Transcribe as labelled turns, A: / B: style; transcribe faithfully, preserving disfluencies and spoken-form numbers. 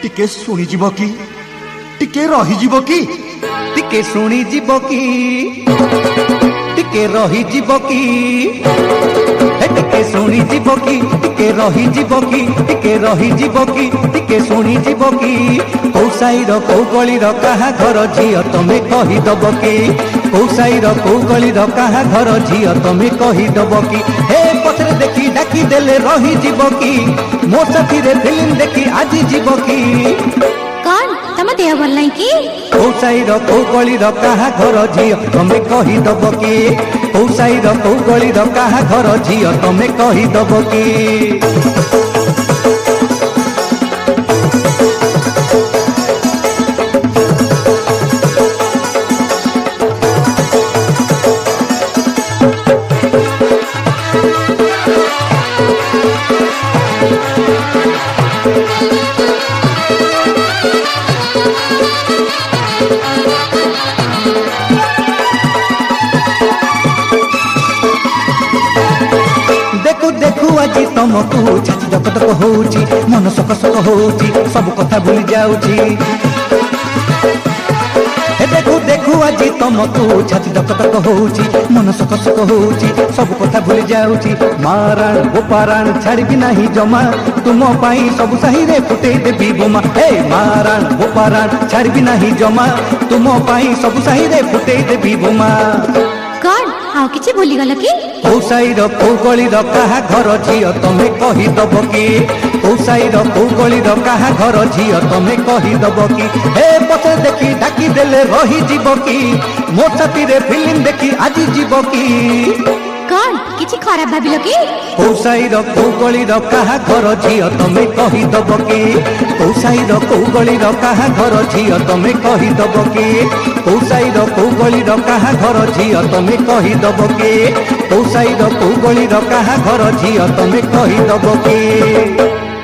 A: टिके शुणी जीव कि टिके रही जीव कि
B: टिके शुणी जीव कि टिके रही जीव कि टिके शुणी जीव कि टिके रही जीव कि टिके रही जीव कि टिके शुणी जीव कि कौ साईर कौ गलीर काहा घर झील तमे कहीदब कि कौ साईर कौ गलीर काहा घर झील तमे कहीदब कि हे पछरे देखी डाकी देले रही जीव कि मो साथी रे फिल्म देखी आज जीव कि
C: कौन तम देह भल नहीं कि
B: कौ साईर कौ गलीर काहा घर झील तमे कहीदब कि कौ साईर कौ गलीर काहा घर झील तमे कहीदब कि देखु देखु आज तुमको छाती धक धक होउची मन सक सक होउची सब कथा भूली जाउची हे देखु देखु आज तुमको छाती धक धक होउची मन सक सक होउची सब कथा भूली जाउची माराण गोपाराण छाड़ी भी नहीं जमा तुम पाई सब सही रे फुटे देबी बोमा हे माराण गोपाराण छाड़ी भी नहीं जमा तुम पाई सब सही रे फुटे देबी बोमा
C: कौन आउ किछि भूली गल कि
B: कौ साईर कौ गलीर काहा घर झील तमे कहीदब कि कौ साईर कौ गलीर काहा घर झील तमे कहीदब कि हे पछे देखी डाकी देले रही जीव कि मो साथी रे फिल्म देखी आज जीव कि
C: कौन किछि खराब भाबिलो कि
B: कौ साईर कौ गलीर काहा घर झील तमे कहीदब कि कौ साईर कौ गलीर काहा घर झील तमे कहीदब कि कौ साईर कौ गलीर काहा घर झील तमे कहीदब कि कौ साईर कौ गलीर काहा घर झील तमे कहीदब कि।